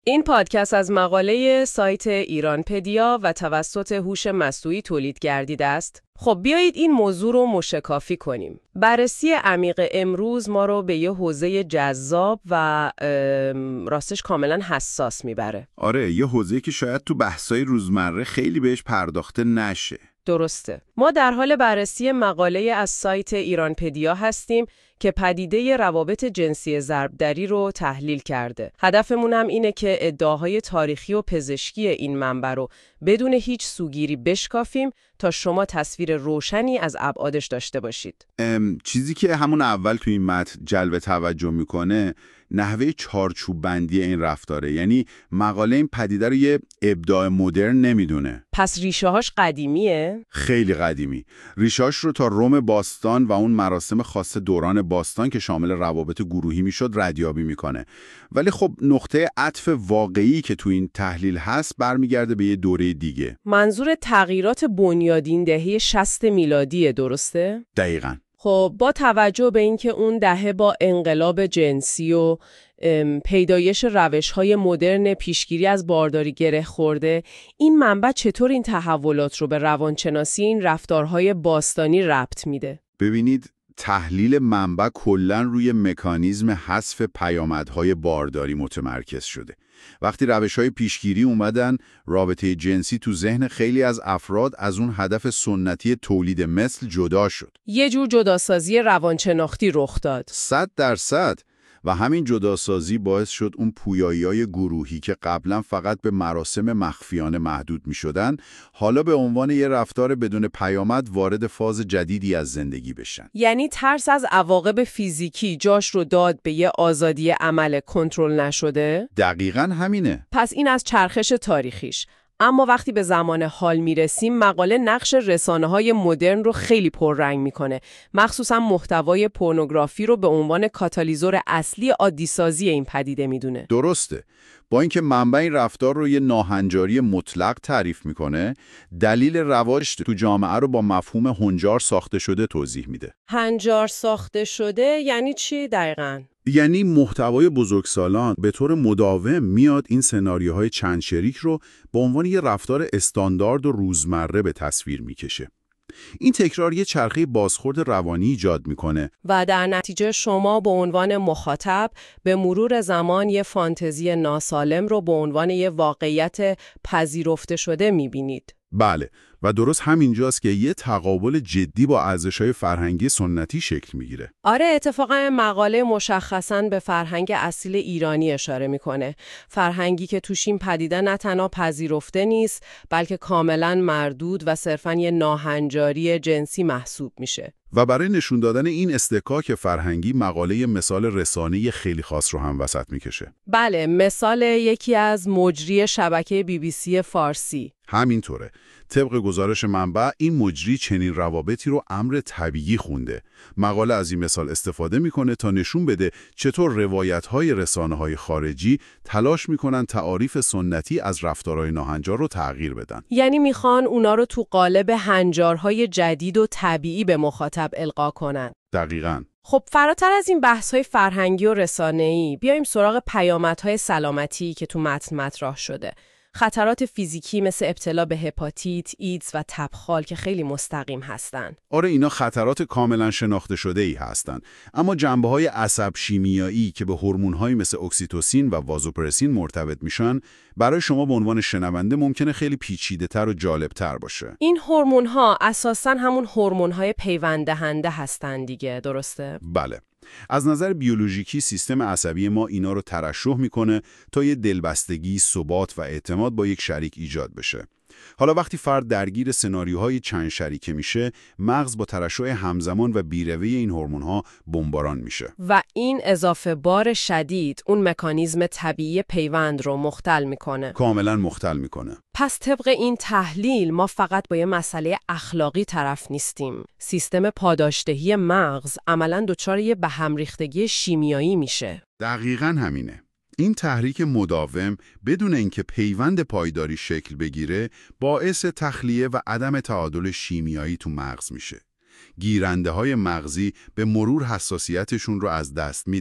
این پادکست از مقاله سایت ایرانپدیا و توسط هوش مصنوعی تولید گردیده است. خب بیایید این موضوع رو مشکافی کنیم. بررسی عمیق امروز ما رو به یه حوزه جذاب و راستش کاملا حساس میبره. آره، یه حوزه‌ای که شاید تو بحثای روزمره خیلی بهش پرداخته نشه. درسته. ما در حال بررسی مقاله از سایت ایرانپدیا هستیم که پدیده روابط جنسی ضربدری رو تحلیل کرده. هدفمون هم اینه که ادعاهای تاریخی و پزشکی این منبع رو بدون هیچ سوگیری بشکافیم تا شما تصویر روشنی از ابعادش داشته باشید. چیزی که همون اول تو این متن جلب توجه میکنه نحوه چارچوب بندی این رفتاره. یعنی مقاله این پدیده رو یه ابداع مدرن نمیدونه. پس ریشه‌هاش قدیمیه؟ خیلی قدیمی. ریشه‌هاش رو تا روم باستان و اون مراسم خاص دوران باستان که شامل روابط گروهی میشد ردیابی میکنه. ولی خب نقطه عطف واقعی که تو این تحلیل هست برمیگرده به یه دوره دیگه. منظور تغییرات بنیادین دهه 60 میلادیه، درسته؟ دقیقاً. خب با توجه به اینکه اون دهه با انقلاب جنسی و پیدایش روش‌های مدرن پیشگیری از بارداری گره خورده، این منبع چطور این تحولات رو به روانشناسی این رفتارهای باستانی ربط میده؟ ببینید، تحلیل منبع کلاً روی مکانیزم حذف پیامدهای بارداری متمرکز شده. وقتی روش‌های پیشگیری اومدن، رابطه جنسی تو ذهن خیلی از افراد از اون هدف سنتی تولید مثل جدا شد. یه جور جداسازی روانشناختی رخ داد. 100%. و همین جداسازی باعث شد اون پویایی‌های گروهی که قبلا فقط به مراسم مخفیانه محدود می‌شدن، حالا به عنوان یه رفتار بدون پیامد وارد فاز جدیدی از زندگی بشن. یعنی ترس از عواقب فیزیکی جاش رو داد به یه آزادی عمل کنترل نشده؟ دقیقاً همینه. پس این از چرخش تاریخیش. اما وقتی به زمان حال میرسیم، مقاله نقش رسانه‌های مدرن رو خیلی پررنگ میکنه. مخصوصا محتوای پورنوگرافی رو به عنوان کاتالیزور اصلی عادی‌سازی این پدیده میدونه. درسته. با اینکه منبع این رفتار رو یه ناهنجاری مطلق تعریف میکنه، دلیل رواج تو جامعه رو با مفهوم هنجار ساخته شده توضیح میده. هنجار ساخته شده یعنی چی دقیقاً؟ یعنی محتوای بزرگسالان به طور مداوم میاد این سناریوهای چند شریک رو به عنوان یه رفتار استاندارد و روزمره به تصویر میکشه. این تکرار یه چرخه بازخورد روانی ایجاد میکنه و در نتیجه شما به عنوان مخاطب به مرور زمان یه فانتزی ناسالم رو به عنوان یه واقعیت پذیرفته شده میبینید. بله، و درست همینجاست که یه تقابل جدی با ارزش‌های فرهنگی سنتی شکل میگیره. آره، اتفاقا مقاله مشخصاً به فرهنگ اصیل ایرانی اشاره میکنه. فرهنگی که توش این پدیده نه تنها پذیرفته نیست، بلکه کاملاً مردود و صرفاً یه ناهنجاری جنسی محسوب میشه. و برای نشون دادن این استکاک فرهنگی، مقاله مثال رسانه‌ای خیلی خاص رو هم وسط میکشه. بله، مثال یکی از مجری شبکه BBC فارسی. همینطوره. طبق گزارش منبع، این مجری چنین روابطی رو امر طبیعی خونده. مقاله از این مثال استفاده میکنه تا نشون بده چطور روایت‌های رسانه‌های خارجی تلاش میکنن تعاریف سنتی از رفتارهای ناهنجار رو تغییر بدن. یعنی میخوان اونا رو تو قالب هنجارهای جدید و طبیعی به مخاطب القا کنن. دقیقاً. خب فراتر از این بحث‌های فرهنگی و رسانه‌ای، بیایم سراغ پیامدهای سلامتی که تو متن مطرح شده. خطرات فیزیکی مثل ابتلا به هپاتیت، ایدز و تبخال که خیلی مستقیم هستن. آره، اینا خطرات کاملا شناخته شده ای هستن. اما جنبه‌های عصب شیمیایی که به هورمون‌های مثل اکسیتوسین و وازوپرسین مرتبط میشن، برای شما به عنوان شنونده ممکنه خیلی پیچیده‌تر و جالب‌تر باشه. این هورمون‌ها اساساً همون هورمون‌های پیوند دهنده هستن دیگه، درسته؟ بله. از نظر بیولوژیکی سیستم عصبی ما اینا رو ترشح میکنه تا یه دلبستگی، ثبات و اعتماد با یک شریک ایجاد بشه. حالا وقتی فرد درگیر سناریوهای چند شریکه میشه، مغز با ترشح همزمان و بیروی این هورمون‌ها بمباران میشه. و این اضافه بار شدید اون مکانیزم طبیعی پیوند رو مختل میکنه. کاملا مختل میکنه. پس طبق این تحلیل ما فقط با یه مسئله اخلاقی طرف نیستیم. سیستم پاداشدهی مغز عملاً دچار یه به هم ریختگی شیمیایی میشه. دقیقاً همینه. این تحریک مداوم بدون اینکه پیوند پایداری شکل بگیره، باعث تخلیه و عدم تعادل شیمیایی تو مغز میشه. گیرنده‌های مغزی به مرور حساسیتشون رو از دست میدن.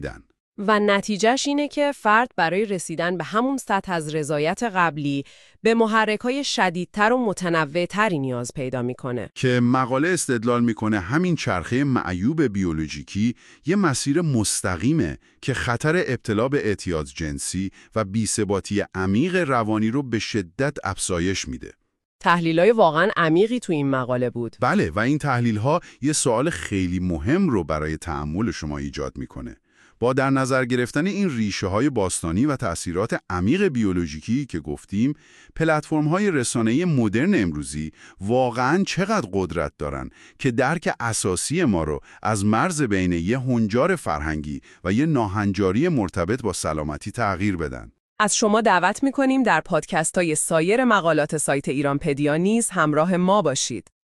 و نتیجهش اینه که فرد برای رسیدن به همون سطح از رضایت قبلی به محرک‌های شدیدتر و متنوع‌تری نیاز پیدا میکنه. که مقاله استدلال میکنه همین چرخه معیوب بیولوژیکی یه مسیر مستقیمه که خطر ابتلا به اعتیاد جنسی و بی‌ثباتی عمیق روانی رو به شدت افزایش میده. تحلیل‌های واقعاً عمیقی تو این مقاله بود. بله، و این تحلیل‌ها یه سوال خیلی مهم رو برای تأمل شما ایجاد میکنه. با در نظر گرفتن این ریشه‌های باستانی و تأثیرات عمیق بیولوژیکی که گفتیم، پلتفرم‌های رسانه‌ای مدرن امروزی واقعاً چقدر قدرت دارن که درک اساسی ما رو از مرز بین یه هنجار فرهنگی و یه ناهنجاری مرتبط با سلامتی تغییر بدن. از شما دعوت می‌کنیم در پادکست‌های سایر مقالات سایت ایرانپدیا نیز همراه ما باشید.